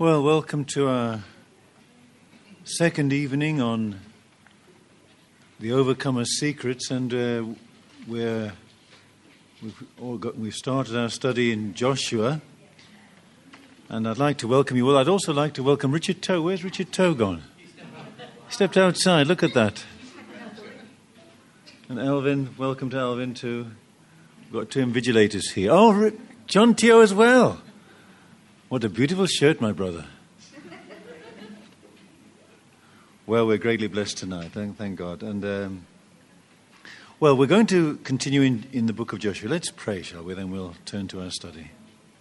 Well, welcome to our second evening on the Overcomer's Secrets, and we've started our study in Joshua, and I'd like to welcome you all. I'd also like to welcome Richard Toe. Where's Richard Toe gone? He stepped outside. Look at that. And Elvin, welcome to Elvin too. We've got two invigilators here. Oh, John Teo as well. What a beautiful shirt, my brother. Well, we're greatly blessed tonight. Thank God. And, well, we're going to continue in the book of Joshua. Let's pray, shall we? Then we'll turn to our study.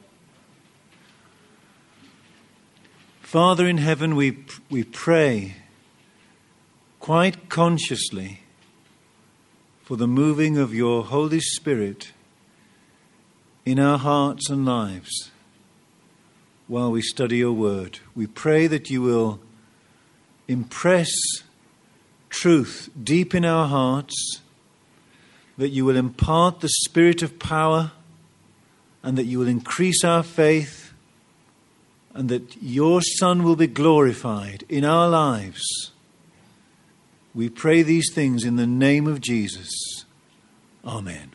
Father in heaven, we pray quite consciously for the moving of your Holy Spirit in our hearts and lives while we study your word. We pray that you will impress truth deep in our hearts, that you will impart the spirit of power, and that you will increase our faith, and that your Son will be glorified in our lives. We pray these things in the name of Jesus. Amen.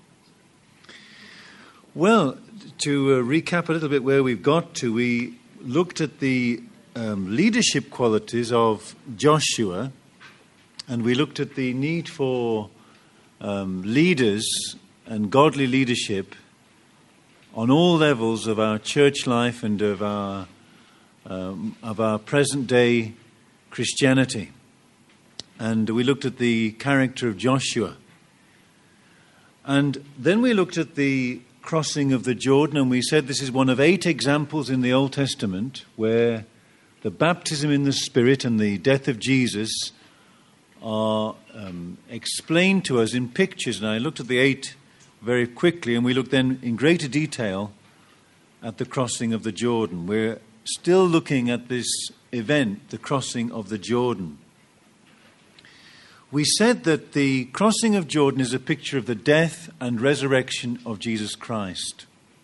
Well, to recap a little bit where we've got to, we looked at the leadership qualities of Joshua, and we looked at the need for leaders and godly leadership on all levels of our church life and of our present day Christianity. And we looked at the character of Joshua. And then we looked at the crossing of the Jordan, and we said this is one of 8 examples in the Old Testament where the baptism in the Spirit and the death of Jesus are explained to us in pictures. And I looked at the 8 very quickly, and we looked then in greater detail at the crossing of the Jordan. We're still looking at this event, the crossing of the Jordan. We said that the crossing of Jordan is a picture of the death and resurrection of Jesus Christ.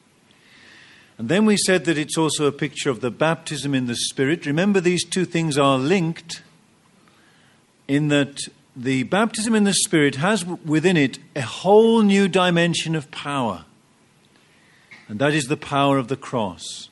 And then we said that it's also a picture of the baptism in the Spirit. Remember, these two things are linked in that the baptism in the Spirit has within it a whole new dimension of power. And that is the power of the cross.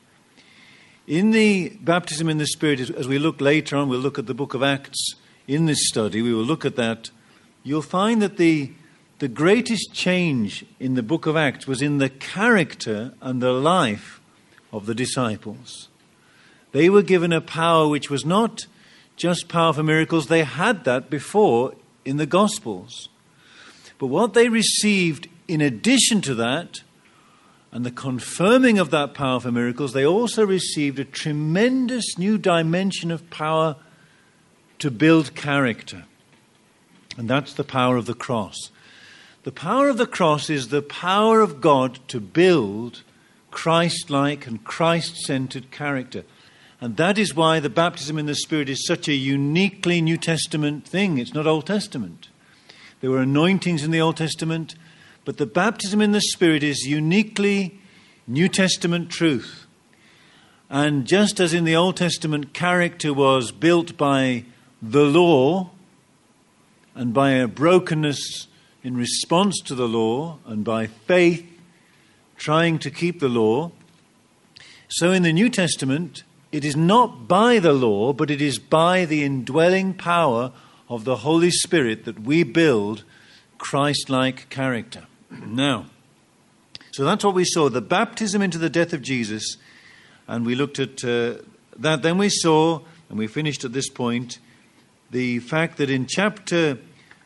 In the baptism in the Spirit, as we look later on, we'll look at the book of Acts. In this study, we will look at that. You'll find that the greatest change in the book of Acts was in the character and the life of the disciples. They were given a power which was not just power for miracles. They had that before in the Gospels. But what they received in addition to that, and the confirming of that power for miracles, they also received a tremendous new dimension of power to build character. And that's the power of the cross. The power of the cross is the power of God to build Christ-like and Christ-centered character. And that is why the baptism in the Spirit is such a uniquely New Testament thing. It's not Old Testament. There were anointings in the Old Testament, but the baptism in the Spirit is uniquely New Testament truth. And just as in the Old Testament, character was built by the law and by a brokenness in response to the law and by faith trying to keep the law, so in the New Testament it is not by the law, but it is by the indwelling power of the Holy Spirit that we build Christ-like character. Now, so that's what we saw, the baptism into the death of Jesus, and we looked at that. Then we saw, and we finished at this point, the fact that in chapter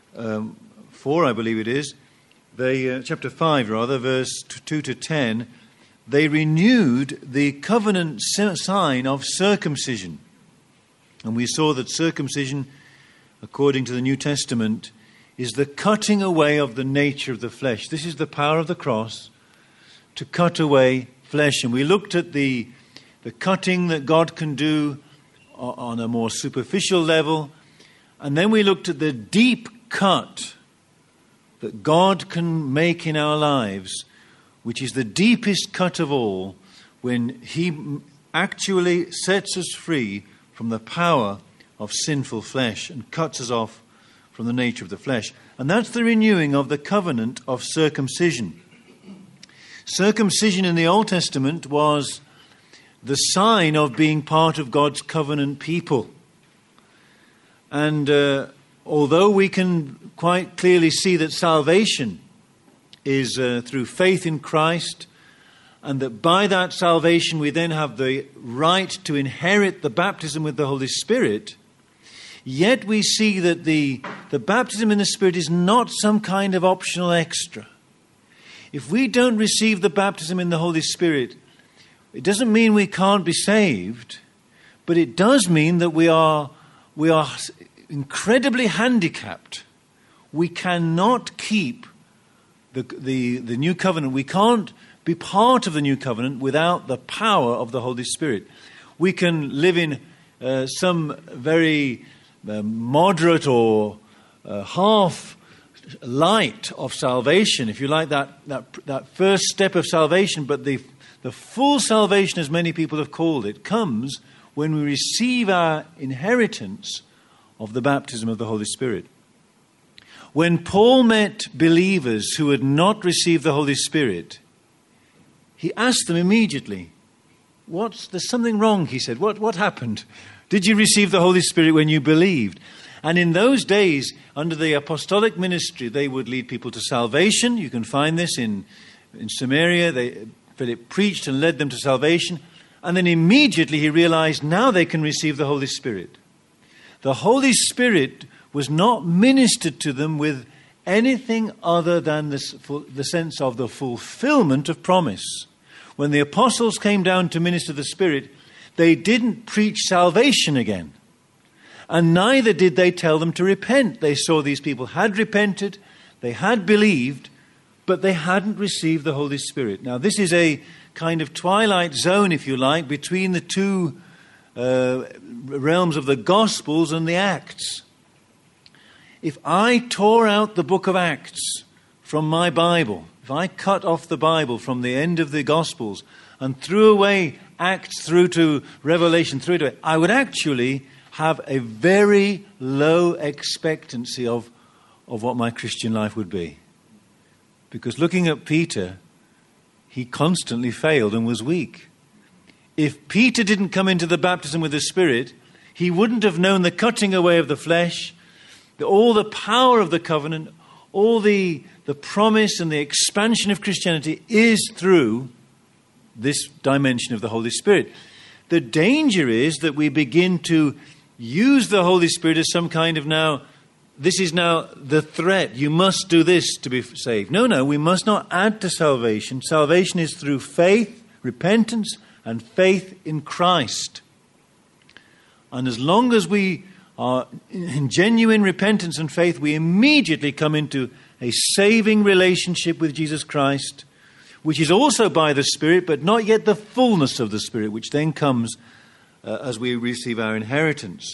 4, I believe it is, chapter 5 rather, verse 2 to 10, they renewed the covenant sign of circumcision. And we saw that circumcision, according to the New Testament, is the cutting away of the nature of the flesh. This is the power of the cross to cut away flesh. And we looked at the cutting that God can do on a more superficial level. And then we looked at the deep cut that God can make in our lives, which is the deepest cut of all, when He actually sets us free from the power of sinful flesh and cuts us off from the nature of the flesh. And that's the renewing of the covenant of circumcision. Circumcision in the Old Testament was the sign of being part of God's covenant people. And although we can quite clearly see that salvation is through faith in Christ, and that by that salvation we then have the right to inherit the baptism with the Holy Spirit, yet we see that the baptism in the Spirit is not some kind of optional extra. If we don't receive the baptism in the Holy Spirit, it doesn't mean we can't be saved, but it does mean that we are incredibly handicapped. We cannot keep the new covenant. We can't be part of the new covenant without the power of the Holy Spirit. We can live in some very moderate or half light of salvation, if you like, that first step of salvation, but the full salvation, as many people have called it, comes when we receive our inheritance of the baptism of the Holy Spirit. When Paul met believers who had not received the Holy Spirit, he asked them immediately, there's something wrong, he said. What happened? Did you receive the Holy Spirit when you believed? And in those days, under the apostolic ministry, they would lead people to salvation. You can find this in Samaria. Philip preached and led them to salvation. And then immediately he realized now they can receive the Holy Spirit. The Holy Spirit was not ministered to them with anything other than the sense of the fulfillment of promise. When the apostles came down to minister the Spirit, they didn't preach salvation again. And neither did they tell them to repent. They saw these people had repented, they had believed, but they hadn't received the Holy Spirit. Now, this is a kind of twilight zone, if you like, between the two realms of the Gospels and the Acts. If I tore out the book of Acts from my Bible, if I cut off the Bible from the end of the Gospels and threw away Acts through to Revelation, I would actually have a very low expectancy of what my Christian life would be. Because looking at Peter, he constantly failed and was weak. If Peter didn't come into the baptism with the Spirit, he wouldn't have known the cutting away of the flesh, all the power of the covenant, all the promise and the expansion of Christianity is through this dimension of the Holy Spirit. The danger is that we begin to use the Holy Spirit as some kind of this is now the threat. You must do this to be saved. No, we must not add to salvation. Salvation is through faith, repentance, and faith in Christ. And as long as we are in genuine repentance and faith, we immediately come into a saving relationship with Jesus Christ, which is also by the Spirit, but not yet the fullness of the Spirit, which then comes as we receive our inheritance.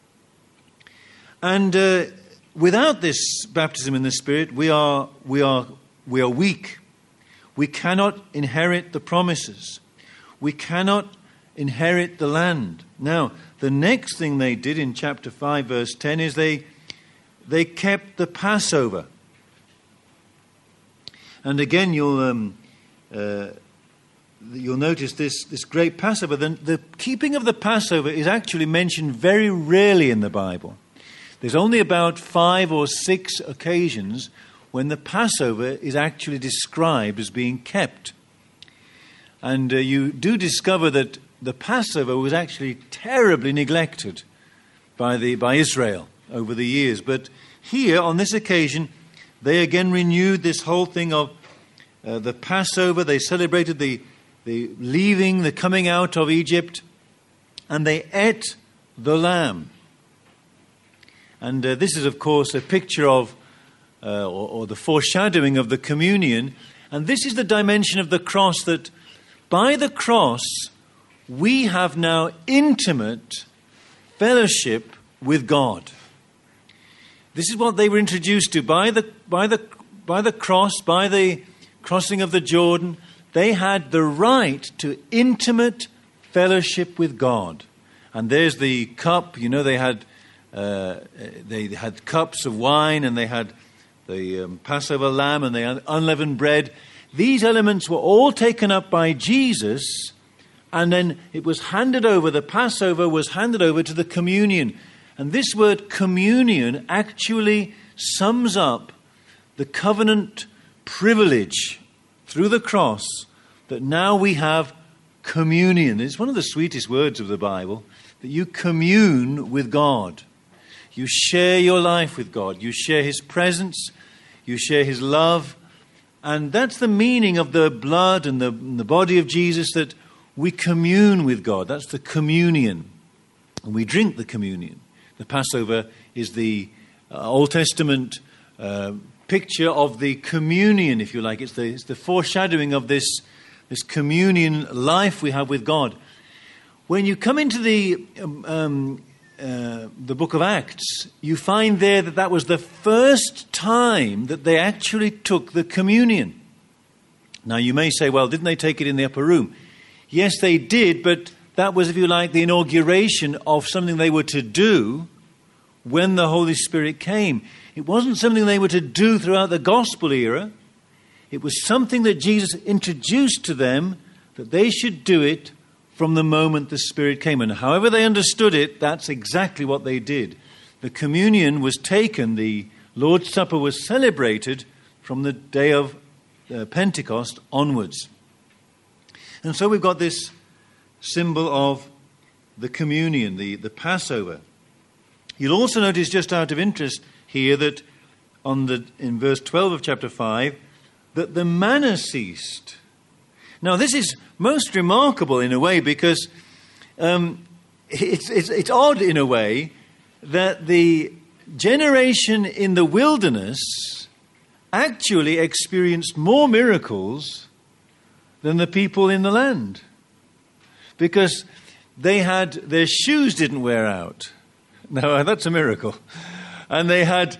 And without this baptism in the Spirit, we are weak. We cannot inherit the promises. We cannot inherit the land. Now, the next thing they did in chapter 5, verse 10 is they kept the Passover. And again, you'll notice this great Passover. The keeping of the Passover is actually mentioned very rarely in the Bible. There's only about 5 or 6 occasions when the Passover is actually described as being kept. And you do discover that the Passover was actually terribly neglected by Israel over the years. But here, on this occasion, they again renewed this whole thing of the Passover. They celebrated the leaving, the coming out of Egypt, and they ate the lamb. And this is, of course, a picture of, or the foreshadowing of the communion. And this is the dimension of the cross, that by the cross, we have now intimate fellowship with God. This is what they were introduced to by the cross, by the crossing of the Jordan. They had the right to intimate fellowship with God. And there's the cup. You know, they had cups of wine, and they had the Passover lamb, and they had unleavened bread. These elements were all taken up by Jesus, and then it was handed over. The Passover was handed over to the communion. And this word communion actually sums up the covenant privilege through the cross that now we have communion. It's one of the sweetest words of the Bible, that you commune with God. You share your life with God. You share His presence. You share His love. And that's the meaning of the blood and the body of Jesus, that we commune with God. That's the communion. And we drink the communion. The Passover is the Old Testament picture of the communion, if you like. It's the foreshadowing of this communion life we have with God. When you come into the book of Acts, you find there that was the first time that they actually took the communion. Now you may say, well, didn't they take it in the upper room? Yes, they did, but that was, if you like, the inauguration of something they were to do when the Holy Spirit came. It wasn't something they were to do throughout the gospel era. It was something that Jesus introduced to them, that they should do it from the moment the Spirit came. And however they understood it, that's exactly what they did. The communion was taken, the Lord's Supper was celebrated from the day of Pentecost onwards. And so we've got this symbol of the communion, the Passover. You'll also notice, just out of interest here, that in verse 12 of chapter 5, that the manna ceased. Now, this is most remarkable in a way, because it's odd in a way that the generation in the wilderness actually experienced more miracles than the people in the land, because their shoes didn't wear out. Now, that's a miracle. And they had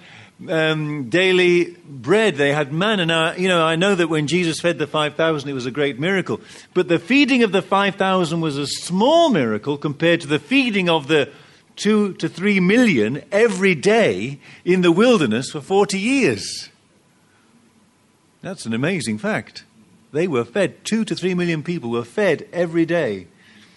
daily bread. They had manna. Now, I know that when Jesus fed the 5,000, it was a great miracle. But the feeding of the 5,000 was a small miracle compared to the feeding of the 2 to 3 million every day in the wilderness for 40 years. That's an amazing fact. They were fed, 2 to 3 million people were fed every day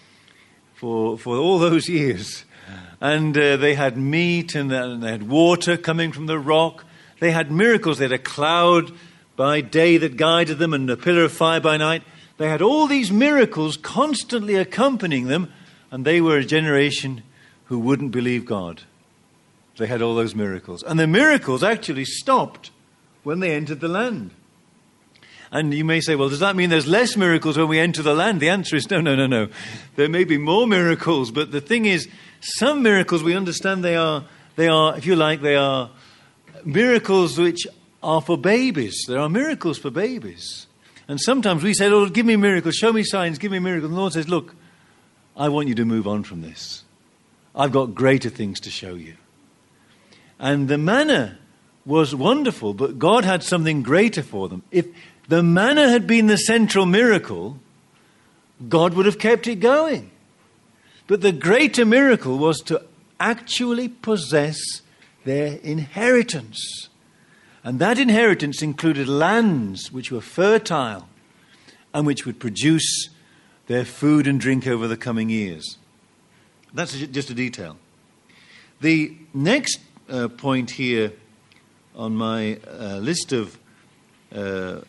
for all those years. And they had meat, and they had water coming from the rock. They had miracles. They had a cloud by day that guided them, and a pillar of fire by night. They had all these miracles constantly accompanying them, and they were a generation who wouldn't believe God. They had all those miracles. And the miracles actually stopped when they entered the land. And you may say, well, does that mean there's less miracles when we enter the land? The answer is no. There may be more miracles, but the thing is, some miracles we understand they are, if you like, they are miracles which are for babies. There are miracles for babies. And sometimes we say, Lord, give me miracles, show me signs, give me miracles. And the Lord says, look, I want you to move on from this. I've got greater things to show you. And the manna was wonderful, but God had something greater for them. If the manna had been the central miracle, God would have kept it going. But the greater miracle was to actually possess their inheritance. And that inheritance included lands which were fertile and which would produce their food and drink over the coming years. That's just a detail. The next point here on my list of the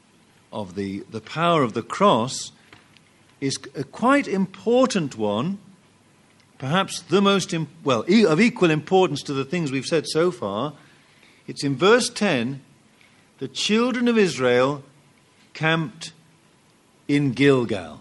power of the cross is a quite important one, perhaps the most, of equal importance to the things we've said so far. It's in verse 10, the children of Israel camped in Gilgal.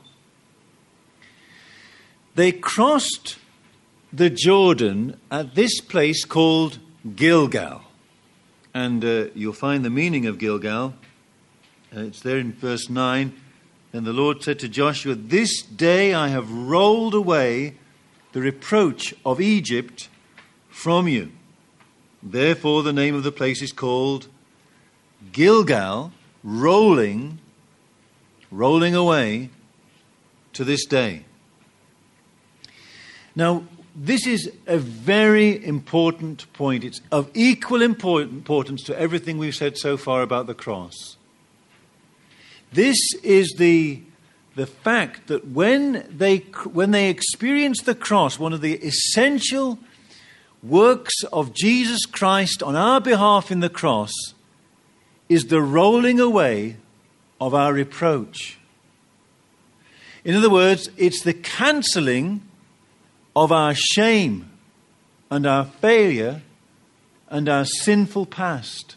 They crossed the Jordan at this place called Gilgal. And you'll find the meaning of Gilgal. It's there in verse 9. Then the Lord said to Joshua, "This day I have rolled away the reproach of Egypt from you." Therefore the name of the place is called Gilgal, rolling away to this day. Now, this is a very important point. It's of equal importance to everything we've said so far about the cross. This is the fact that when they experience the cross, one of the essential works of Jesus Christ on our behalf in the cross is the rolling away of our reproach. In other words, it's the cancelling of our shame and our failure and our sinful past.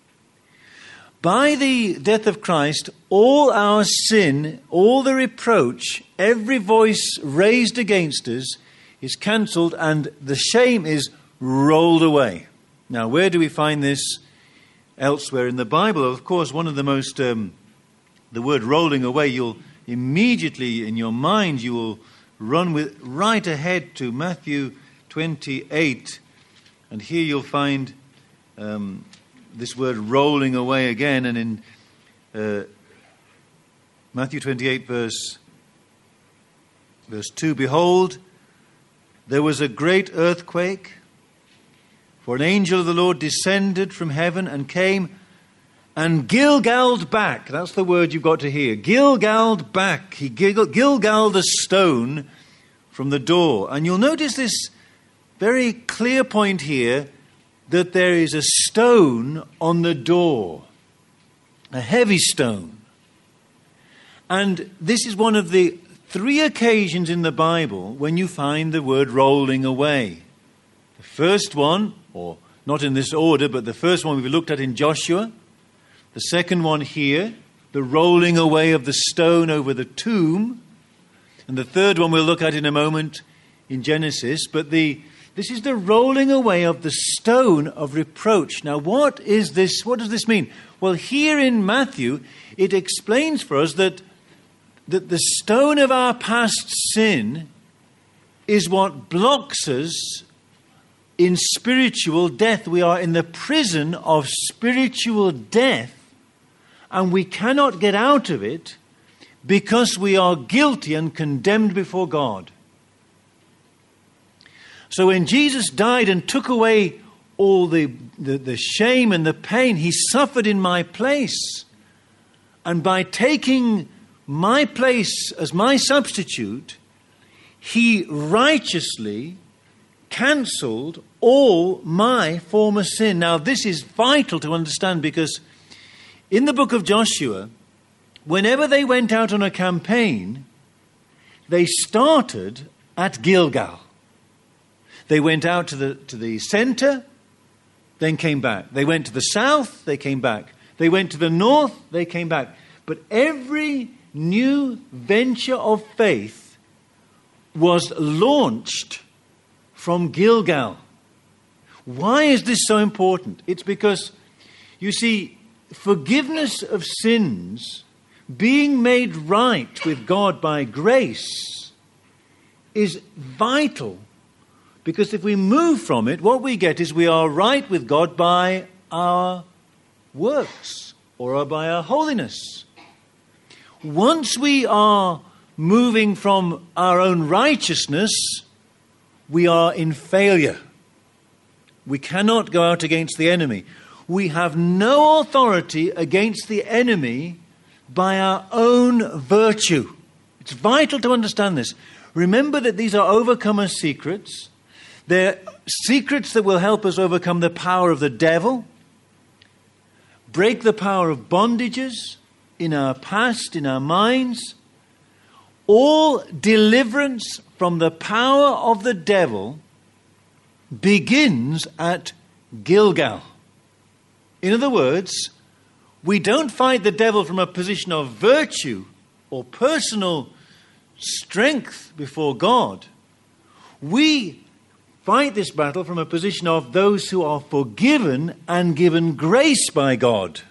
By the death of Christ, all our sin, all the reproach, every voice raised against us is cancelled and the shame is rolled away. Now, where do we find this elsewhere in the Bible? Of course, one of the most, the word rolling away, you'll immediately in your mind, you will run with right ahead to Matthew 28. And here you'll find this word rolling away again. And in Matthew 28, verse 2, behold, there was a great earthquake, for an angel of the Lord descended from heaven and came and gilgaled back. That's the word you've got to hear. Gilgaled back. He gilgaled a stone from the door. And you'll notice this very clear point here, that there is a stone on the door, a heavy stone. And this is one of the 3 occasions in the Bible when you find the word rolling away. The first one, or not in this order, but the first one we've looked at in Joshua. The second one here, the rolling away of the stone over the tomb. And the third one we'll look at in a moment in Genesis. But this is the rolling away of the stone of reproach. Now, what is this? What does this mean? Well, here in Matthew, it explains for us that the stone of our past sin is what blocks us in spiritual death. We are in the prison of spiritual death, and we cannot get out of it because we are guilty and condemned before God. So when Jesus died and took away all the shame and the pain, he suffered in my place. And by taking my place as my substitute, he righteously cancelled all my former sin. Now, this is vital to understand, because in the book of Joshua, whenever they went out on a campaign, they started at Gilgal. They went out to the center, then came back. They went to the south, they came back. They went to the north, they came back. But every new venture of faith was launched from Gilgal. Why is this so important? It's because, you see, forgiveness of sins, being made right with God by grace, is vital. Because if we move from it, what we get is we are right with God by our works or by our holiness. Once we are moving from our own righteousness, we are in failure. We cannot go out against the enemy. We have no authority against the enemy by our own virtue. It's vital to understand this. Remember that these are overcomer secrets. They're secrets that will help us overcome the power of the devil, break the power of bondages in our past, in our minds. All deliverance from the power of the devil begins at Gilgal. In other words, we don't fight the devil from a position of virtue or personal strength before God. We fight this battle from a position of those who are forgiven and given grace by God.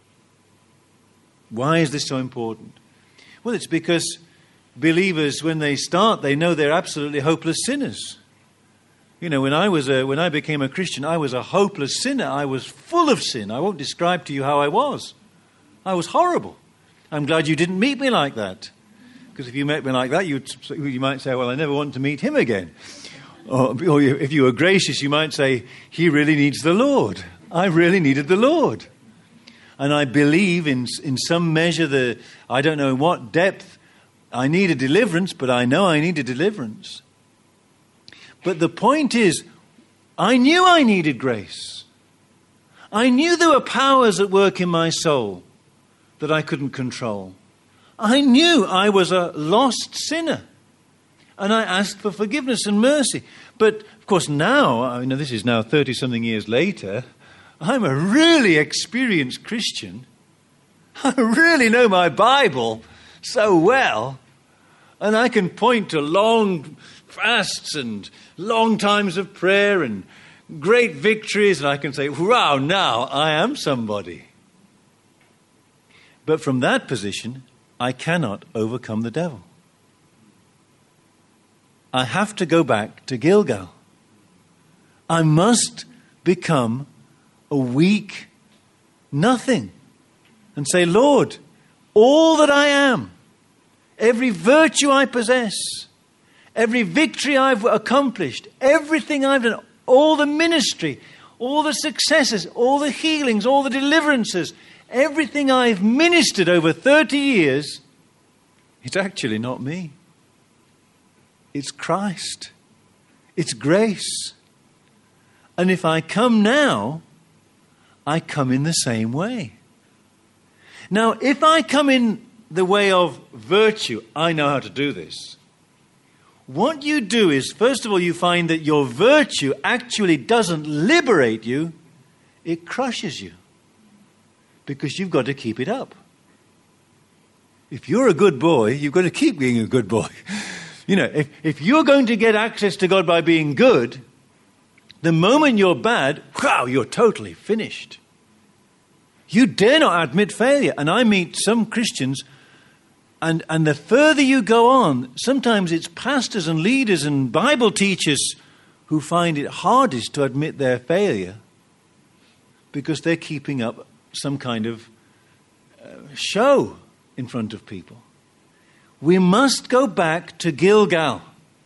Why is this so important? Well, it's because believers, when they start, they know they're absolutely hopeless sinners. You know, when I became a Christian, I was a hopeless sinner. I was full of sin. I won't describe to you how I was. I was horrible. I'm glad you didn't meet me like that. Because if you met me like that, you might say, well, I never want to meet him again. Or if you were gracious, you might say, he really needs the Lord. I really needed the Lord. And I believe in some measure, I don't know in what depth, I need a deliverance, but I know I need a deliverance. But the point is, I knew I needed grace. I knew there were powers at work in my soul that I couldn't control. I knew I was a lost sinner. And I asked for forgiveness and mercy. But, of course, now, this is now 30-something years later, I'm a really experienced Christian. I really know my Bible so well. And I can point to long fasts and long times of prayer and great victories. And I can say, wow, now I am somebody. But from that position, I cannot overcome the devil. I have to go back to Gilgal. I must become a weak nothing and say, Lord, all that I am, every virtue I possess, every victory I've accomplished, everything I've done, all the ministry, all the successes, all the healings, all the deliverances, everything I've ministered over 30 years, it's actually not me. It's Christ. It's grace. And if I come now, I come in the same way. Now, if I come in the way of virtue, I know how to do this. What you do is, first of all, you find that your virtue actually doesn't liberate you, it crushes you. Because you've got to keep it up. If you're a good boy, you've got to keep being a good boy. If you're going to get access to God by being good, the moment you're bad, wow, you're totally finished. You dare not admit failure. And I meet some Christians, and the further you go on, sometimes it's pastors and leaders and Bible teachers who find it hardest to admit their failure because they're keeping up some kind of show in front of people. We must go back to Gilgal.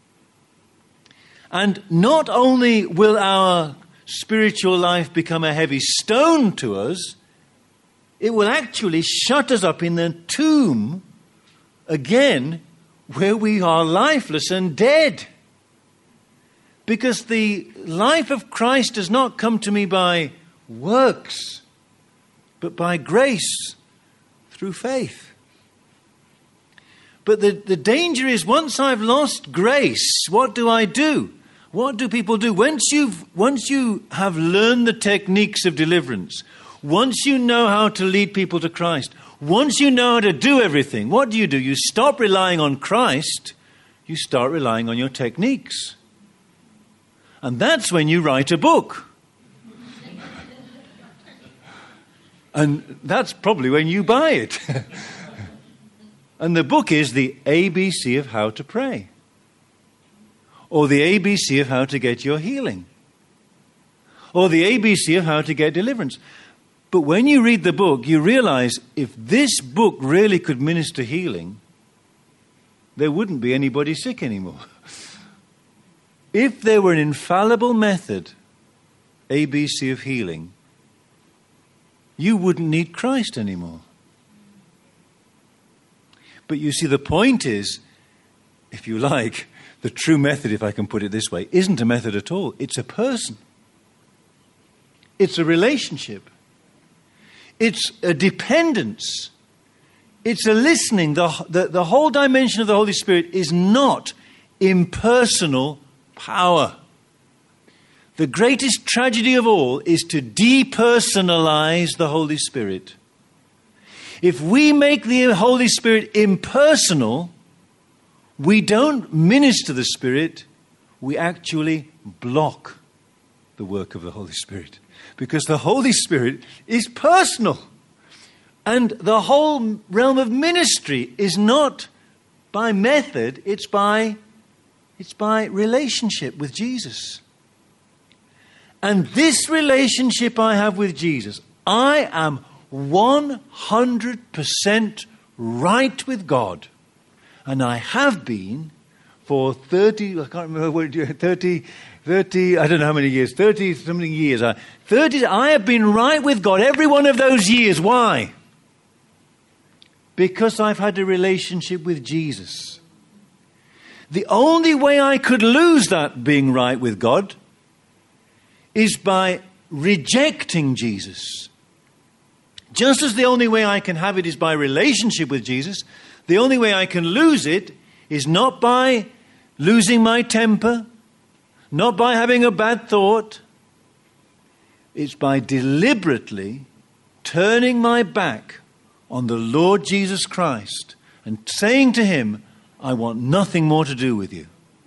And not only will our spiritual life become a heavy stone to us, it will actually shut us up in the tomb again where we are lifeless and dead. Because the life of Christ does not come to me by works, but by grace through faith. But the danger is, once I've lost grace, what do I do? What do people do? Once you have learned the techniques of deliverance, once you know how to lead people to Christ, once you know how to do everything, what do? You stop relying on Christ, you start relying on your techniques. And that's when you write a book. And that's probably when you buy it. And the book is the ABC of how to pray. Or the ABC of how to get your healing. Or the ABC of how to get deliverance. But when you read the book, you realize if this book really could minister healing, there wouldn't be anybody sick anymore. If there were an infallible method, ABC of healing, you wouldn't need Christ anymore. But you see, the point is, if you like, the true method, if I can put it this way, isn't a method at all. It's a person. It's a relationship. It's a dependence. It's a listening. The whole dimension of the Holy Spirit is not impersonal power. The greatest tragedy of all is to depersonalize the Holy Spirit. If we make the Holy Spirit impersonal, we don't minister the Spirit, we actually block the work of the Holy Spirit. Because the Holy Spirit is personal. And the whole realm of ministry is not by method, it's by relationship with Jesus. And this relationship I have with Jesus, I am 100% right with God. And I have been for 30, I can't remember what, 30, I don't know how many years, 30 something years. I have been right with God every one of those years. Why? Because I've had a relationship with Jesus. The only way I could lose that being right with God is by rejecting Jesus. Just as the only way I can have it is by relationship with Jesus, the only way I can lose it is not by losing my temper, not by having a bad thought. It's by deliberately turning my back on the Lord Jesus Christ and saying to him, I want nothing more to do with you.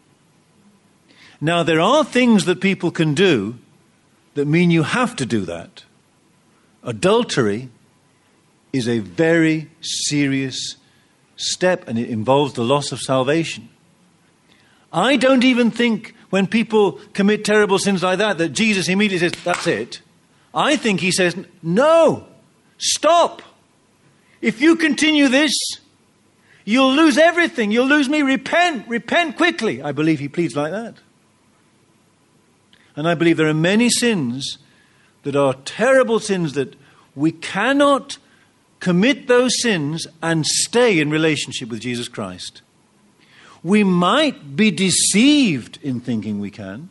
Now, there are things that people can do that mean you have to do that. Adultery is a very serious step, and it involves the loss of salvation. I don't even think when people commit terrible sins like that Jesus immediately says, that's it. I think he says, no, stop. If you continue this, you'll lose everything. You'll lose me. Repent quickly. I believe he pleads like that. And I believe there are many sins that are terrible sins that we cannot commit those sins and stay in relationship with Jesus Christ. We might be deceived in thinking we can,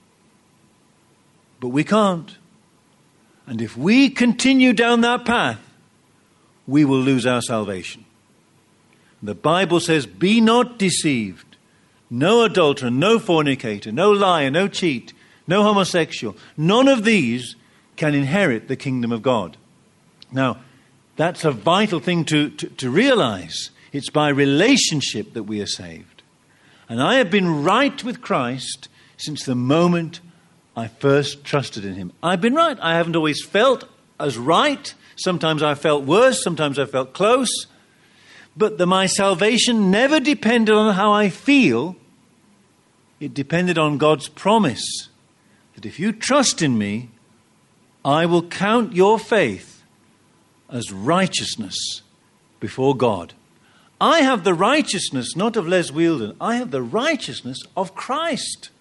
but we can't. And if we continue down that path, we will lose our salvation. The Bible says, be not deceived. No adulterer, no fornicator, no liar, no cheat, no homosexual. None of these can inherit the kingdom of God. Now, that's a vital thing to realize. It's by relationship that we are saved. And I have been right with Christ since the moment I first trusted in him. I've been right. I haven't always felt as right. Sometimes I felt worse. Sometimes I felt close. But my salvation never depended on how I feel. It depended on God's promise that if you trust in me, I will count your faith as righteousness before God. I have the righteousness not of Les Wheeldon. I have the righteousness of Christ.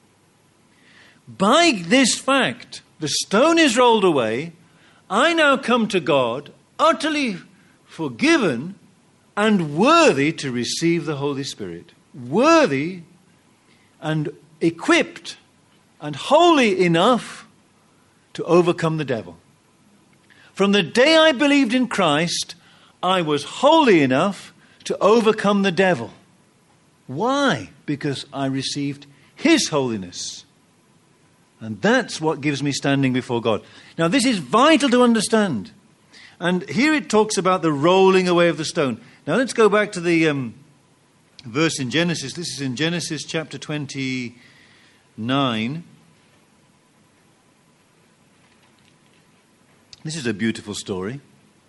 By this fact, the stone is rolled away. I now come to God utterly forgiven and worthy to receive the Holy Spirit. Worthy and equipped and holy enough to overcome the devil. From the day I believed in Christ, I was holy enough to overcome the devil. Why? Because I received his holiness. And that's what gives me standing before God. Now, this is vital to understand. And here it talks about the rolling away of the stone. Now, let's go back to the verse in Genesis. This is in Genesis chapter 29. This is a beautiful story.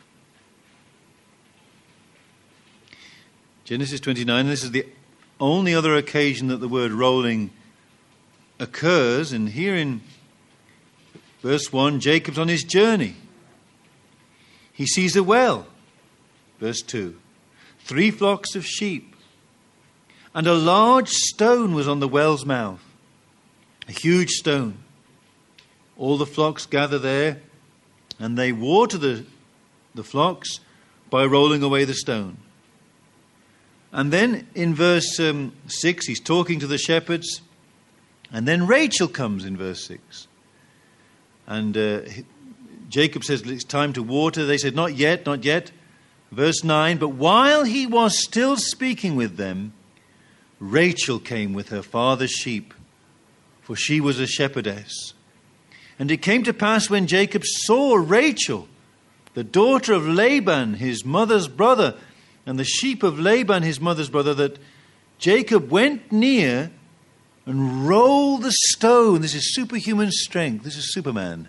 Genesis 29, this is the only other occasion that the word rolling occurs. And here in verse 1, Jacob's on his journey. He sees a well. Verse 2, 3 flocks of sheep. And a large stone was on the well's mouth. A huge stone. All the flocks gather there, and they water the flocks by rolling away the stone. And then in verse 6, he's talking to the shepherds. And then Rachel comes in verse 6. And Jacob says, it's time to water. They said, not yet, not yet. Verse 9, but while he was still speaking with them, Rachel came with her father's sheep, for she was a shepherdess. And it came to pass when Jacob saw Rachel, the daughter of Laban, his mother's brother, and the sheep of Laban, his mother's brother, that Jacob went near and rolled the stone. This is superhuman strength. This is Superman.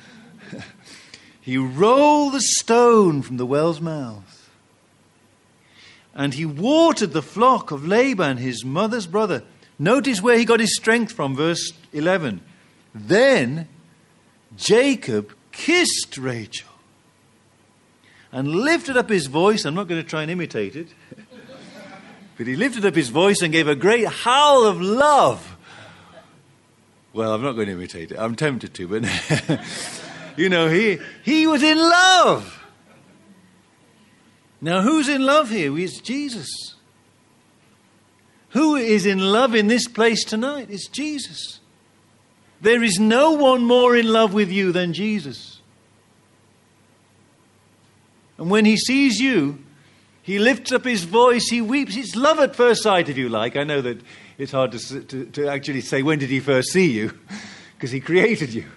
He rolled the stone from the well's mouth. And he watered the flock of Laban, his mother's brother. Notice where he got his strength from, verse 11. Then Jacob kissed Rachel and lifted up his voice. I'm not going to try and imitate it. But he lifted up his voice and gave a great howl of love. Well, I'm not going to imitate it. I'm tempted to, but he was in love. Now, who's in love here? It's Jesus. Who is in love in this place tonight? It's Jesus. There is no one more in love with you than Jesus. And when he sees you, he lifts up his voice, he weeps. It's love at first sight, if you like. I know that it's hard to actually say, when did he first see you? Because he created you.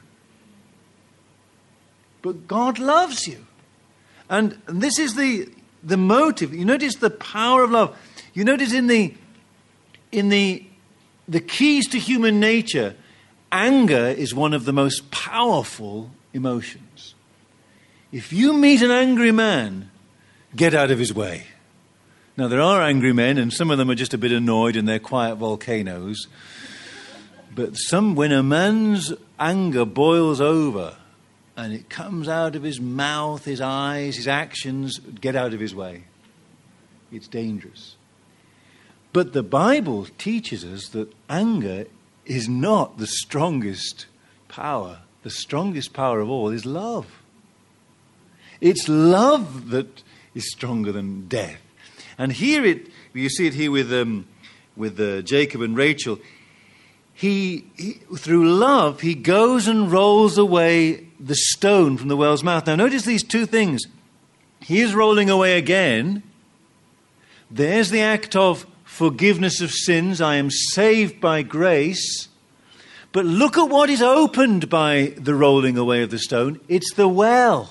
But God loves you. And this is the motive. You notice the power of love. You notice in the keys to human nature, anger is one of the most powerful emotions. If you meet an angry man, get out of his way. Now, there are angry men, and some of them are just a bit annoyed and they're quiet volcanoes. But when a man's anger boils over and it comes out of his mouth, his eyes, his actions, get out of his way. It's dangerous. But the Bible teaches us that anger is not the strongest power. The strongest power of all is love. It's love that is stronger than death. And here you see it here with Jacob and Rachel. He through love, he goes and rolls away the stone from the well's mouth. Now notice these two things. He is rolling away again. There's the act of forgiveness of sins. I am saved by grace. But look at what is opened by the rolling away of the stone. It's the well.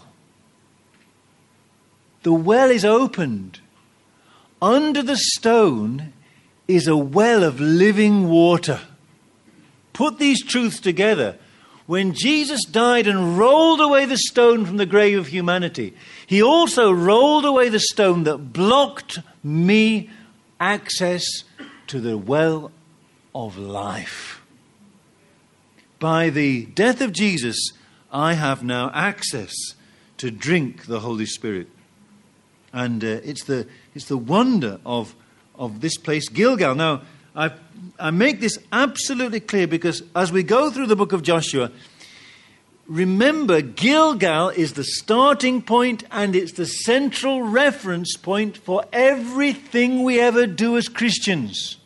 The well is opened. Under the stone is a well of living water. Put these truths together. When Jesus died and rolled away the stone from the grave of humanity, he also rolled away the stone that blocked me access to the well of life. By the death of Jesus, I have now access to drink the Holy Spirit. And it's the wonder of this place, Gilgal. Now, I make this absolutely clear because as we go through the book of Joshua, remember Gilgal is the starting point and it's the central reference point for everything we ever do as Christians.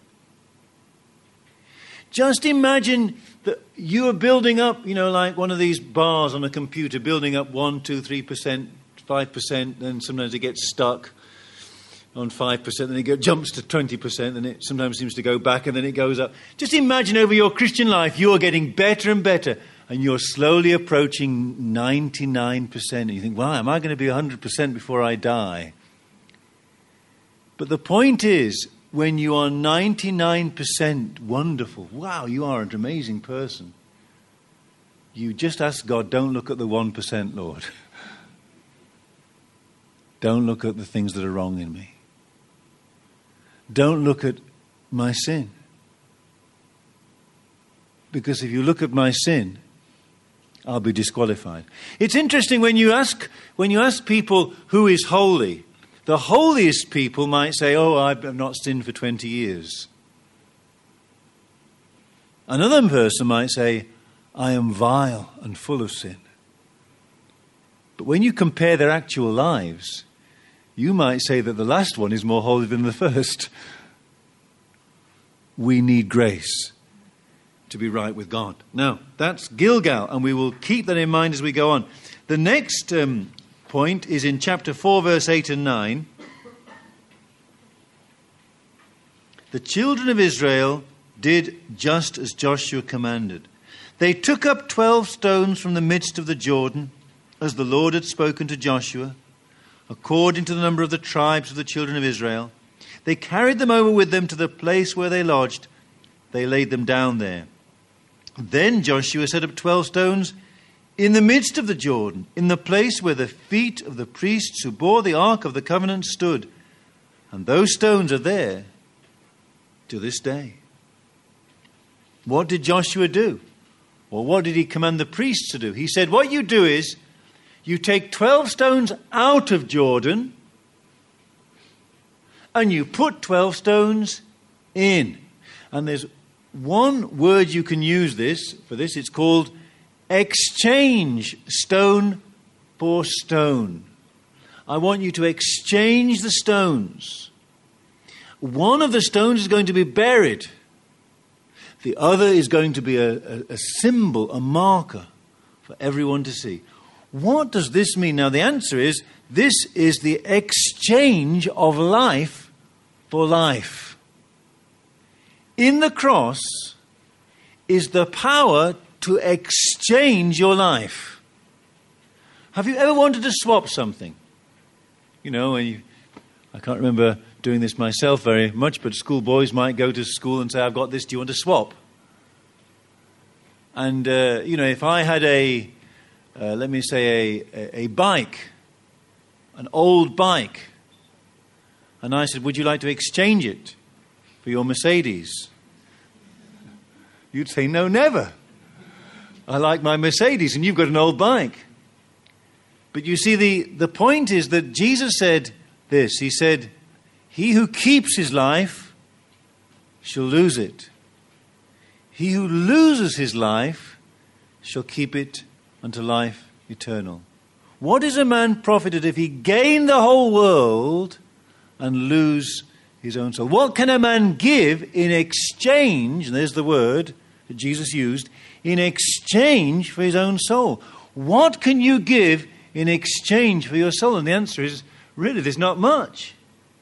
Just imagine that you are building up, like one of these bars on a computer, building up 1, 2, 3%, 5%, then sometimes it gets stuck on 5%, then it jumps to 20%, and it sometimes seems to go back, and then it goes up. Just imagine over your Christian life, you're getting better and better, and you're slowly approaching 99%. And you think, wow, am I going to be 100% before I die? But the point is, when you are 99% wonderful, wow, you are an amazing person. You just ask God, don't look at the 1%, Lord. Don't look at the things that are wrong in me. Don't look at my sin. Because if you look at my sin, I'll be disqualified. It's interesting when you ask people who is holy, the holiest people might say, oh, I've not sinned for 20 years. Another person might say, I am vile and full of sin. But when you compare their actual lives, you might say that the last one is more holy than the first. We need grace to be right with God. Now, that's Gilgal, and we will keep that in mind as we go on. The next point is in chapter 4, verse 8 and 9. The children of Israel did just as Joshua commanded. They took up 12 stones from the midst of the Jordan, as the Lord had spoken to Joshua, according to the number of the tribes of the children of Israel. They carried them over with them to the place where they lodged. They laid them down there. Then Joshua set up 12 stones in the midst of the Jordan, in the place where the feet of the priests who bore the ark of the covenant stood. And those stones are there to this day. What did Joshua do? Well, what did he command the priests to do? He said, what you do is, you take 12 stones out of Jordan and you put 12 stones in. And there's one word you can use for this. It's called exchange stone for stone. I want you to exchange the stones. One of the stones is going to be buried. The other is going to be a symbol, a marker for everyone to see. What does this mean? Now, the answer is, this is the exchange of life for life. In the cross is the power to exchange your life. Have you ever wanted to swap something? You know, I can't remember doing this myself very much, but schoolboys might go to school and say, I've got this, do you want to swap? And, if I had a bike, an old bike, and I said, would you like to exchange it for your Mercedes? You'd say, no, never. I like my Mercedes and you've got an old bike. But you see, the point is that Jesus said this. He said, he who keeps his life shall lose it. He who loses his life shall keep it unto life eternal. What is a man profited if he gain the whole world and lose his own soul? What can a man give in exchange, and there's the word that Jesus used, in exchange for his own soul? What can you give in exchange for your soul? And the answer is, really, there's not much.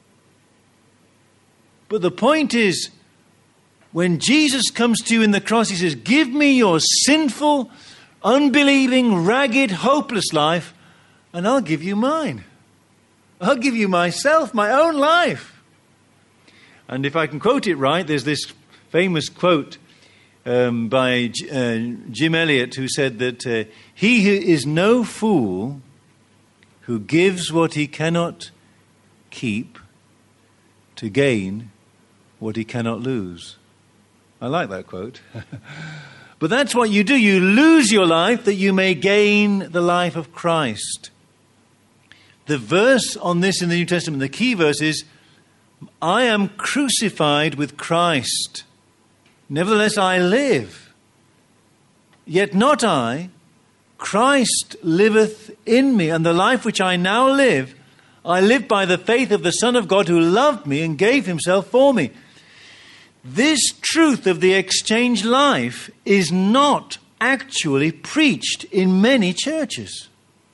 But the point is, when Jesus comes to you in the cross, he says, give me your sinful, unbelieving, ragged, hopeless life, and I'll give you mine. I'll give you myself, my own life. And if I can quote it right, there's this famous quote by Jim Elliot, who said that he who is no fool who gives what he cannot keep to gain what he cannot lose. I like that quote. But that's what you do. You lose your life that you may gain the life of Christ. The verse on this in the New Testament, the key verse is, I am crucified with Christ. Nevertheless I live. Yet not I. Christ liveth in me. And the life which I now live, I live by the faith of the Son of God who loved me and gave himself for me. This truth of the exchange life is not actually preached in many churches.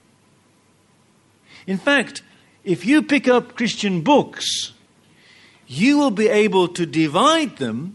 In fact, if you pick up Christian books, you will be able to divide them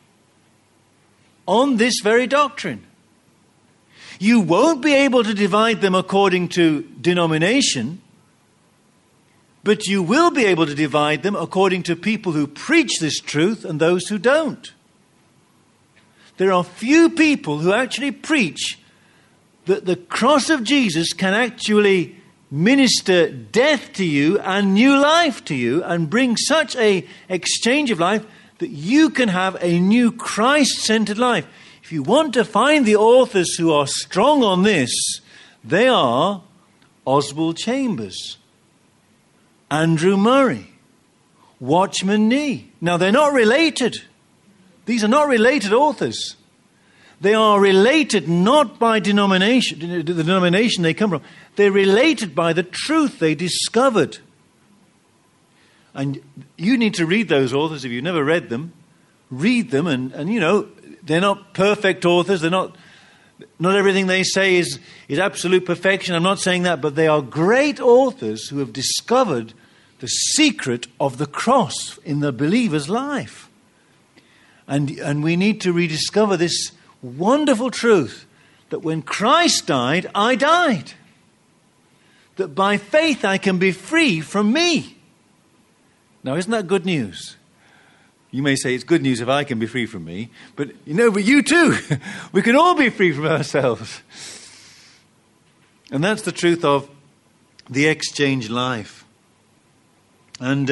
on this very doctrine. You won't be able to divide them according to denomination, but you will be able to divide them according to people who preach this truth and those who don't. There are few people who actually preach that the cross of Jesus can actually minister death to you and new life to you and bring such a exchange of life that you can have a new Christ-centered life. If you want to find the authors who are strong on this, they are Oswald Chambers, Andrew Murray, Watchman Nee. Now, they're not related. These are not related authors. They are related not by denomination, the denomination they come from. They're related by the truth they discovered. And you need to read those authors if you've never read them. Read them and you know, they're not perfect authors. They're not everything they say is absolute perfection. I'm not saying that, but they are great authors who have discovered the secret of the cross in the believer's life. And we need to rediscover this wonderful truth that when Christ died, I died. That by faith I can be free from me. Now, isn't that good news? You may say it's good news if I can be free from me, but you too. We can all be free from ourselves. And that's the truth of the exchange life. And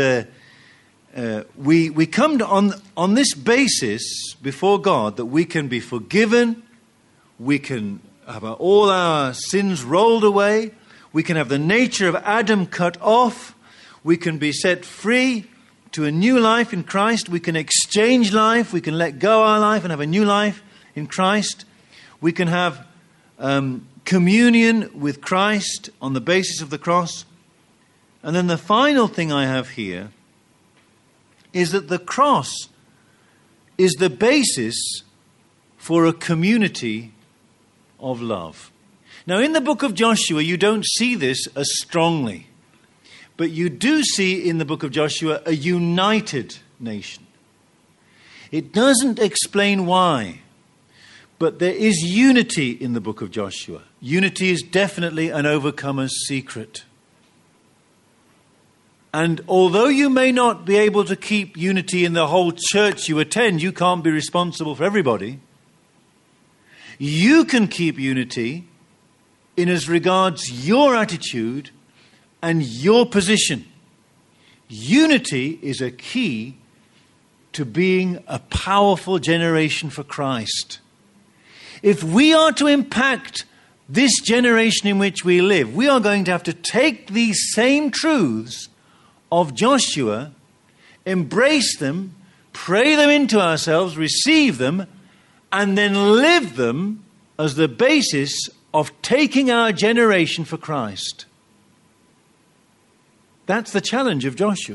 we come to, on this basis before God that we can be forgiven, we can have all our sins rolled away, we can have the nature of Adam cut off, we can be set free to a new life in Christ. We can exchange life. We can let go our life and have a new life in Christ. We can have communion with Christ on the basis of the cross. And then the final thing I have here is that the cross is the basis for a community of love. Now, in the book of Joshua, you don't see this as strongly, but you do see in the book of Joshua a united nation. It doesn't explain why, but there is unity in the book of Joshua. Unity is definitely an overcomer's secret. And although you may not be able to keep unity in the whole church you attend, you can't be responsible for everybody. You can keep unity in as regards your attitude and your position. Unity is a key to being a powerful generation for Christ. If we are to impact this generation in which we live, we are going to have to take these same truths of Joshua, embrace them, pray them into ourselves, receive them, and then live them as the basis of taking our generation for Christ. That's the challenge of Joshua.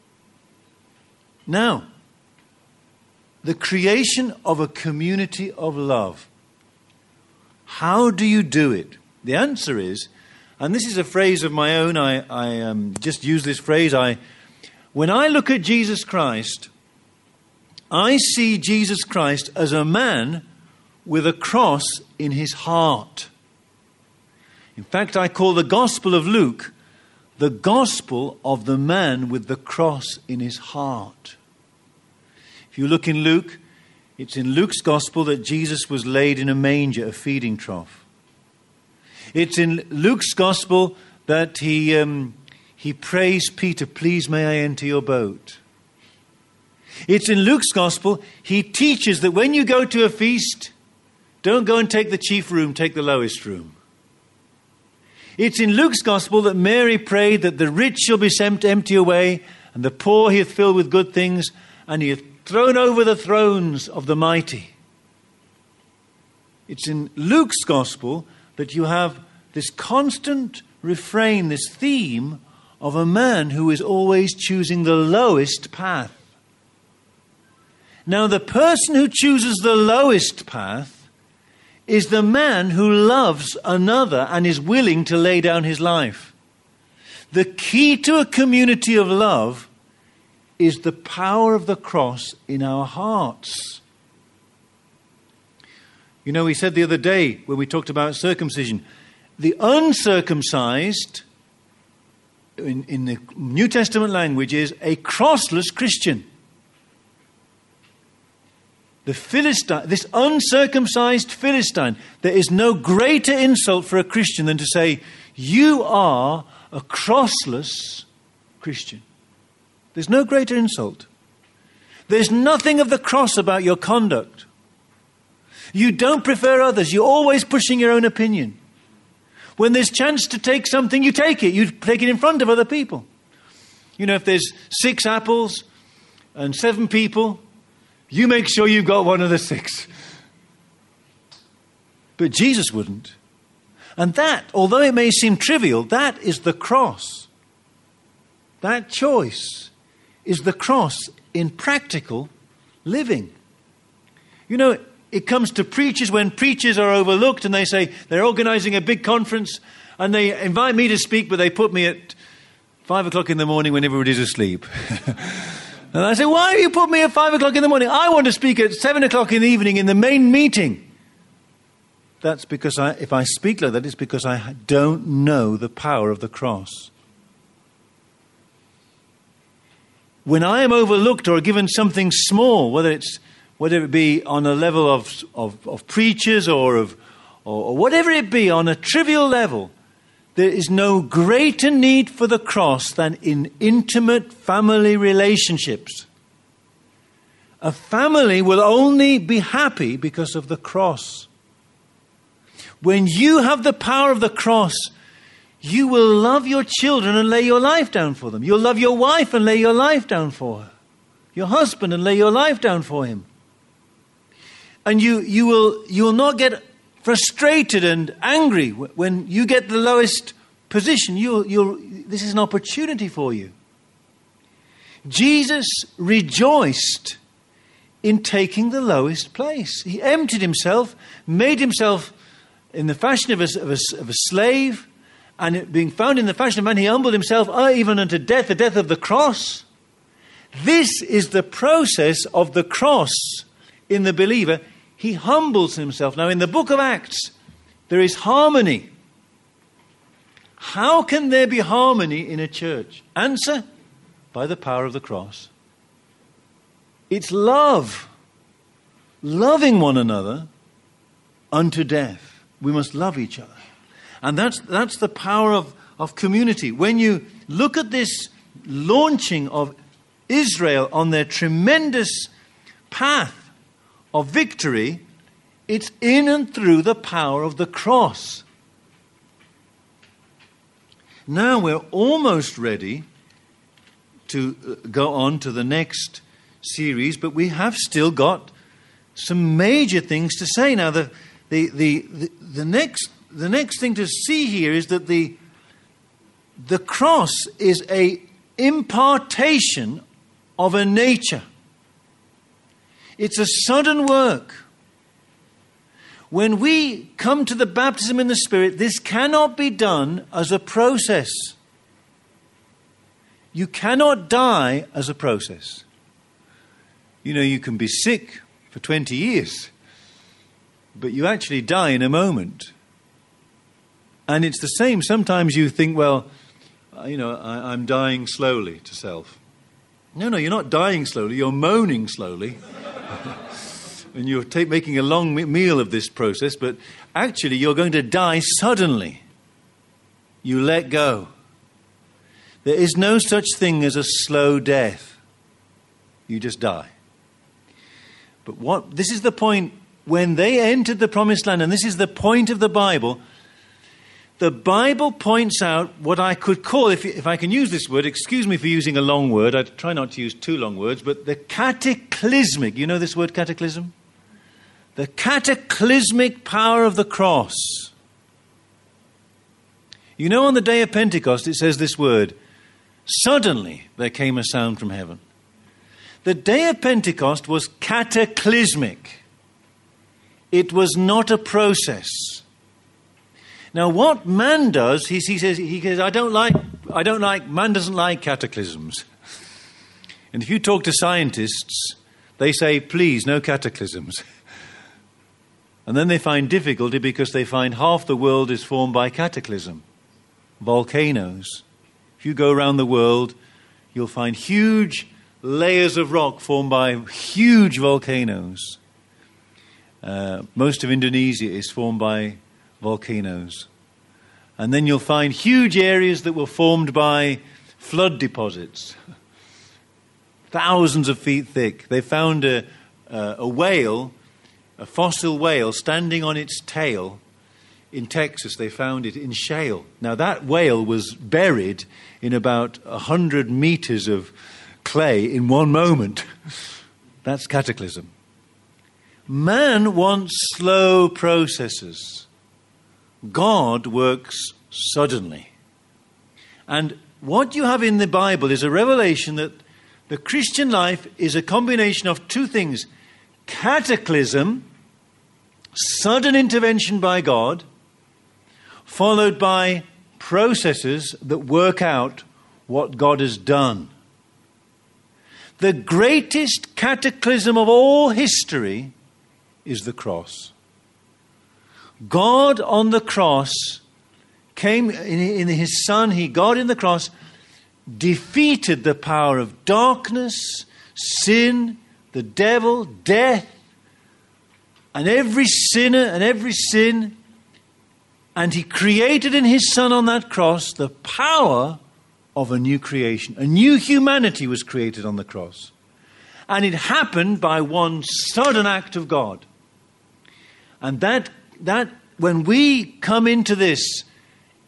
Now, the creation of a community of love. How do you do it? The answer is, and this is a phrase of my own, I just use this phrase, when I look at Jesus Christ, I see Jesus Christ as a man with a cross in his heart. In fact, I call the Gospel of Luke the Gospel of the man with the cross in his heart. If you look in Luke, it's in Luke's Gospel that Jesus was laid in a manger, a feeding trough. It's in Luke's Gospel that he prays Peter, please may I enter your boat. It's in Luke's Gospel, he teaches that when you go to a feast, don't go and take the chief room, take the lowest room. It's in Luke's Gospel that Mary prayed that the rich shall be sent empty away, and the poor he hath filled with good things, and he hath thrown over the thrones of the mighty. It's in Luke's Gospel that you have this constant refrain, this theme of a man who is always choosing the lowest path. Now, the person who chooses the lowest path is the man who loves another and is willing to lay down his life. The key to a community of love is the power of the cross in our hearts. You know, we said the other day when we talked about circumcision, the uncircumcised, in the New Testament language, is a crossless Christian. The Philistine, this uncircumcised Philistine, there is no greater insult for a Christian than to say, you are a crossless Christian. There's no greater insult. There's nothing of the cross about your conduct. You don't prefer others. You're always pushing your own opinion. When there's chance to take something, you take it. You take it in front of other people. You know, if there's 6 apples and 7 people, you make sure you've got one of the 6. But Jesus wouldn't. And that, although it may seem trivial, that is the cross. That choice is the cross in practical living. You know, it comes to preachers when preachers are overlooked and they say they're organizing a big conference and they invite me to speak, but they put me at 5 o'clock in the morning when everybody's asleep. And I say, why do you put me at 5 o'clock in the morning? I want to speak at 7 o'clock in the evening in the main meeting. That's because if I speak like that, it's because I don't know the power of the cross. When I am overlooked or given something small, whether it be on a level of preachers or whatever it be, on a trivial level, there is no greater need for the cross than in intimate family relationships. A family will only be happy because of the cross. When you have the power of the cross, You will love your children and lay your life down for them. You'll love your wife and lay your life down for her. Your husband and lay your life down for him. And you will not get frustrated and angry when you get the lowest position. This is an opportunity for you. Jesus rejoiced in taking the lowest place. He emptied himself, made himself in the fashion of a slave, and being found in the fashion of man, he humbled himself even unto death, the death of the cross. This is the process of the cross in the believer. He humbles himself. Now, in the book of Acts, there is harmony. How can there be harmony in a church? Answer, by the power of the cross. It's love. Loving one another unto death. We must love each other. And that's the power of community. When you look at this launching of Israel on their tremendous path of victory, it's in and through the power of the cross. Now we're almost ready to go on to the next series, but we have still got some major things to say. Now the next thing to see here is that the cross is a impartation of a nature. It's a sudden work. When we come to the baptism in the Spirit, this cannot be done as a process. You cannot die as a process. You know, you can be sick for 20 years, but you actually die in a moment. And it's the same. Sometimes you think, well, I'm dying slowly to self. No, you're not dying slowly. You're moaning slowly. And you're making a long meal of this process, but actually you're going to die suddenly. You let go. There is no such thing as a slow death. You just die. But this is the point when they entered the promised land, and this is the point of the Bible. The Bible points out what I could call, if I can use this word, excuse me for using a long word, I try not to use too long words, but the cataclysmic, you know this word cataclysm? The cataclysmic power of the cross. You know, on the day of Pentecost, it says this word, suddenly there came a sound from heaven. The day of Pentecost was cataclysmic. It was not a process. Now, what man does, he says, man doesn't like cataclysms. And if you talk to scientists, they say, please, no cataclysms. And then they find difficulty because they find half the world is formed by cataclysm, volcanoes. If you go around the world, you'll find huge layers of rock formed by huge volcanoes. Most of Indonesia is formed by volcanoes. And then you'll find huge areas that were formed by flood deposits, thousands of feet thick. They found a whale, a fossil whale, standing on its tail in Texas. They found it in shale. Now that whale was buried in about 100 meters of clay in one moment. That's cataclysm. Man wants slow processes. God works suddenly. And what you have in the Bible is a revelation that the Christian life is a combination of two things. Cataclysm, sudden intervention by God, followed by processes that work out what God has done. The greatest cataclysm of all history is the cross. God on the cross came in his Son. God in the cross defeated the power of darkness, sin, the devil, death, and every sinner and every sin. And he created in his Son on that cross the power of a new creation. A new humanity was created on the cross. And it happened by one sudden act of God. And that when we come into this,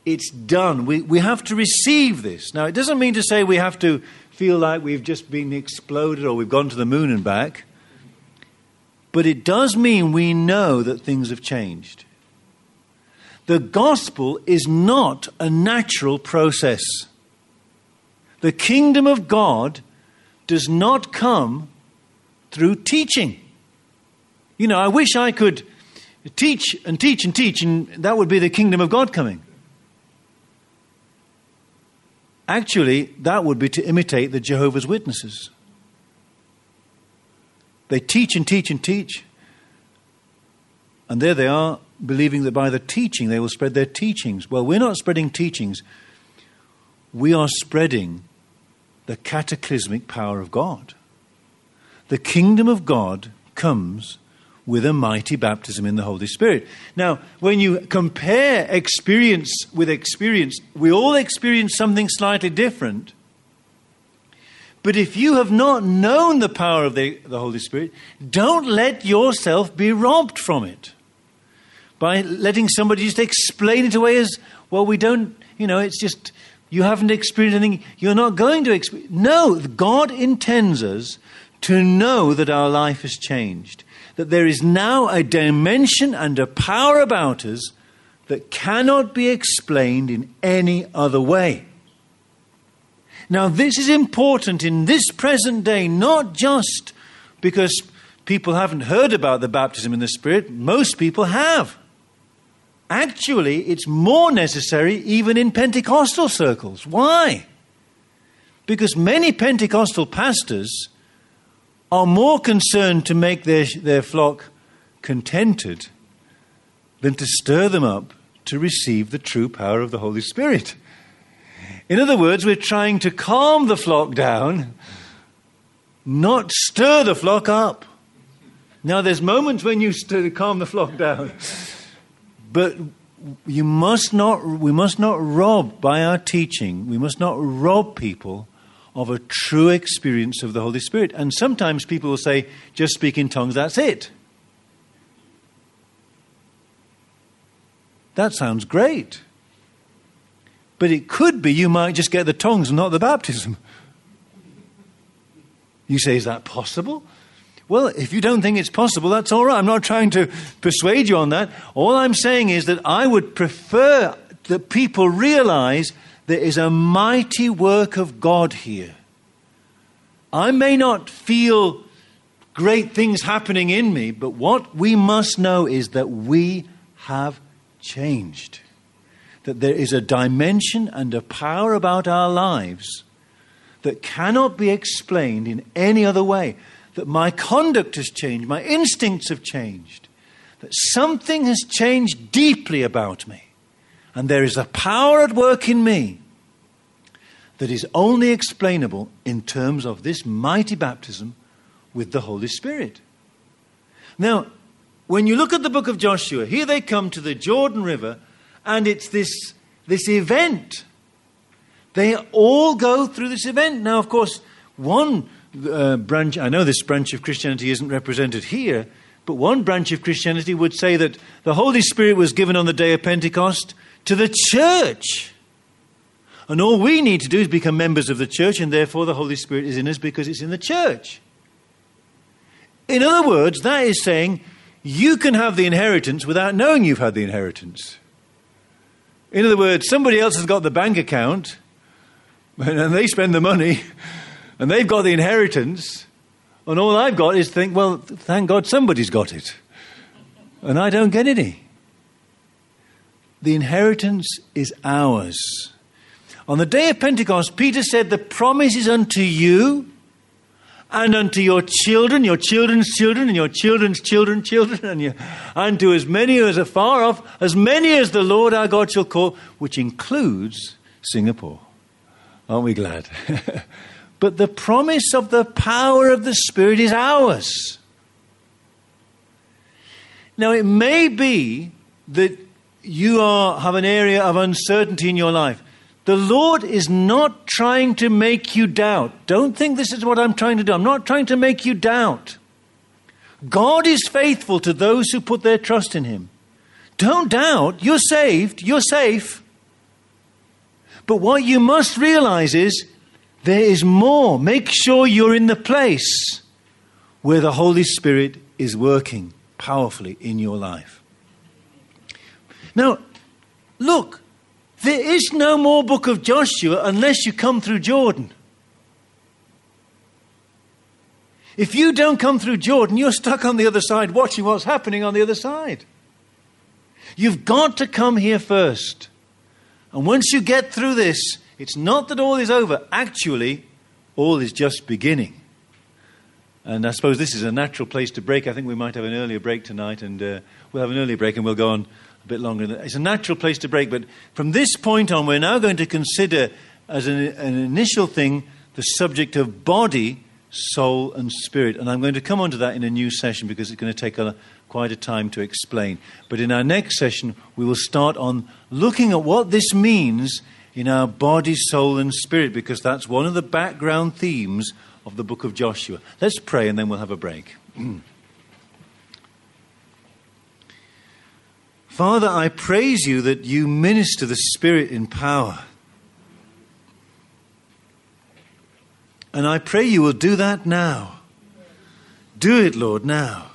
It's done. We have to receive this. Now, it doesn't mean to say we have to feel like we've just been exploded or we've gone to the moon and back. But it does mean we know that things have changed. The gospel is not a natural process. The kingdom of God does not come through teaching. You know, I wish I could teach and teach and teach, and that would be the kingdom of God coming. Actually, that would be to imitate the Jehovah's Witnesses. They teach and teach and teach. And there they are, believing that by the teaching they will spread their teachings. Well, we're not spreading teachings. We are spreading the cataclysmic power of God. The kingdom of God comes with a mighty baptism in the Holy Spirit. Now, when you compare experience with experience, we all experience something slightly different. But if you have not known the power of the Holy Spirit, don't let yourself be robbed from it by letting somebody just explain it away as, well, we don't, it's just, you haven't experienced anything, you're not going to experience. No, God intends us to know that our life has changed, that there is now a dimension and a power about us that cannot be explained in any other way. Now, this is important in this present day, not just because people haven't heard about the baptism in the Spirit. Most people have. Actually, it's more necessary even in Pentecostal circles. Why? Because many Pentecostal pastors are more concerned to make their flock contented than to stir them up to receive the true power of the Holy Spirit. In other words, we're trying to calm the flock down, not stir the flock up. Now, there's moments when you calm the flock down, but we must not rob by our teaching. We must not rob people of a true experience of the Holy Spirit. And sometimes people will say, just speak in tongues, that's it. That sounds great. But it could be you might just get the tongues and not the baptism. You say, is that possible? Well, if you don't think it's possible, that's all right. I'm not trying to persuade you on that. All I'm saying is that I would prefer that people realize there is a mighty work of God here. I may not feel great things happening in me, but what we must know is that we have changed. That there is a dimension and a power about our lives that cannot be explained in any other way. That my conduct has changed, my instincts have changed. That something has changed deeply about me. And there is a power at work in me that is only explainable in terms of this mighty baptism with the Holy Spirit. Now, when you look at the book of Joshua, here they come to the Jordan River, and it's this event. They all go through this event. Now, of course, one branch, I know this branch of Christianity isn't represented here, but one branch of Christianity would say that the Holy Spirit was given on the day of Pentecost to the church. And all we need to do is become members of the church, and therefore the Holy Spirit is in us because it's in the church. In other words, that is saying you can have the inheritance without knowing you've had the inheritance. In other words, somebody else has got the bank account, and they spend the money, and they've got the inheritance, and all I've got is to think, well, thank God somebody's got it, and I don't get any. The inheritance is ours. On the day of Pentecost, Peter said, the promise is unto you and unto your children's children, and your children's children, and to as many as are far off, as many as the Lord our God shall call, which includes Singapore. Aren't we glad? But the promise of the power of the Spirit is ours. Now, it may be that you have an area of uncertainty in your life. The Lord is not trying to make you doubt. Don't think this is what I'm trying to do. I'm not trying to make you doubt. God is faithful to those who put their trust in Him. Don't doubt. You're saved. You're safe. But what you must realize is there is more. Make sure you're in the place where the Holy Spirit is working powerfully in your life. Now, look, there is no more book of Joshua unless you come through Jordan. If you don't come through Jordan, you're stuck on the other side watching what's happening on the other side. You've got to come here first. And once you get through this, it's not that all is over. Actually, all is just beginning. And I suppose this is a natural place to break. I think we might have an earlier break tonight, and we'll have an earlier break and we'll go on a bit longer. It's a natural place to break. But from this point on, we're now going to consider as an initial thing the subject of body, soul and spirit. And I'm going to come on to that in a new session because it's going to take quite a time to explain. But in our next session, we will start on looking at what this means in our body, soul and spirit, because that's one of the background themes of the book of Joshua. Let's pray and then we'll have a break. Father, I praise you that you minister the Spirit in power. And I pray you will do that now. Do it, Lord, now.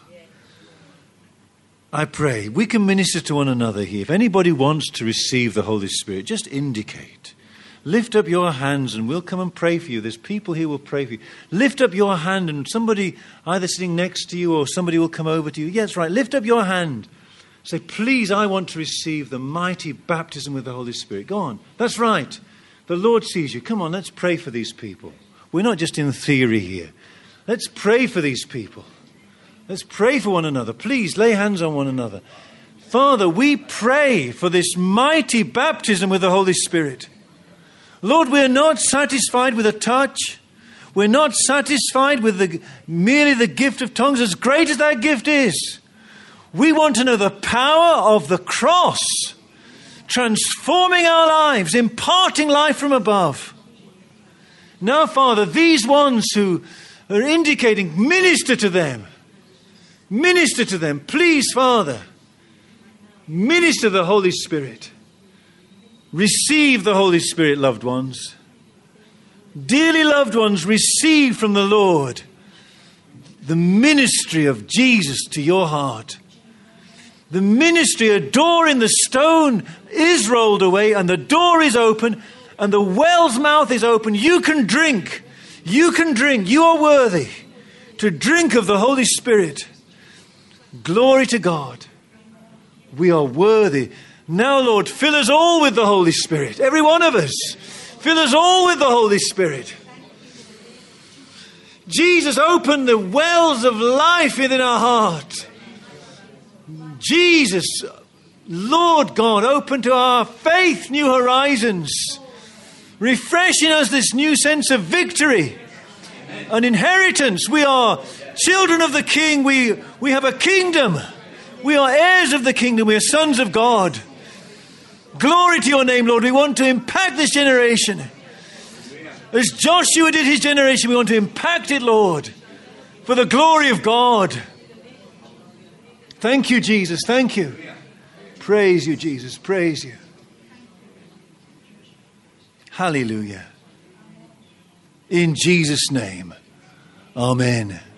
I pray we can minister to one another here. If anybody wants to receive the Holy Spirit, just indicate. Lift up your hands and we'll come and pray for you. There's people here who will pray for you. Lift up your hand and somebody either sitting next to you or somebody will come over to you. Yes, right. Lift up your hand. Say, please, I want to receive the mighty baptism with the Holy Spirit. Go on. That's right. The Lord sees you. Come on, let's pray for these people. We're not just in theory here. Let's pray for these people. Let's pray for one another. Please lay hands on one another. Father, we pray for this mighty baptism with the Holy Spirit. Lord, we're not satisfied with a touch. We're not satisfied with merely the gift of tongues, as great as that gift is. We want to know the power of the cross, transforming our lives, imparting life from above. Now, Father, these ones who are indicating, minister to them. Minister to them. Please, Father, minister the Holy Spirit. Receive the Holy Spirit, loved ones. Dearly loved ones, receive from the Lord the ministry of Jesus to your heart. The ministry, a door in the stone is rolled away and the door is open and the well's mouth is open. You can drink. You can drink. You are worthy to drink of the Holy Spirit. Glory to God. We are worthy. Now, Lord, fill us all with the Holy Spirit. Every one of us. Fill us all with the Holy Spirit. Jesus, open the wells of life within our heart. Jesus, Lord God, open to our faith new horizons. Refresh in us this new sense of victory. An inheritance. We are children of the King. We have a kingdom. We are heirs of the kingdom. We are sons of God. Glory to your name, Lord. We want to impact this generation. As Joshua did his generation, we want to impact it, Lord, for the glory of God. Thank you, Jesus. Thank you. Praise you, Jesus. Praise you. Hallelujah. In Jesus' name. Amen.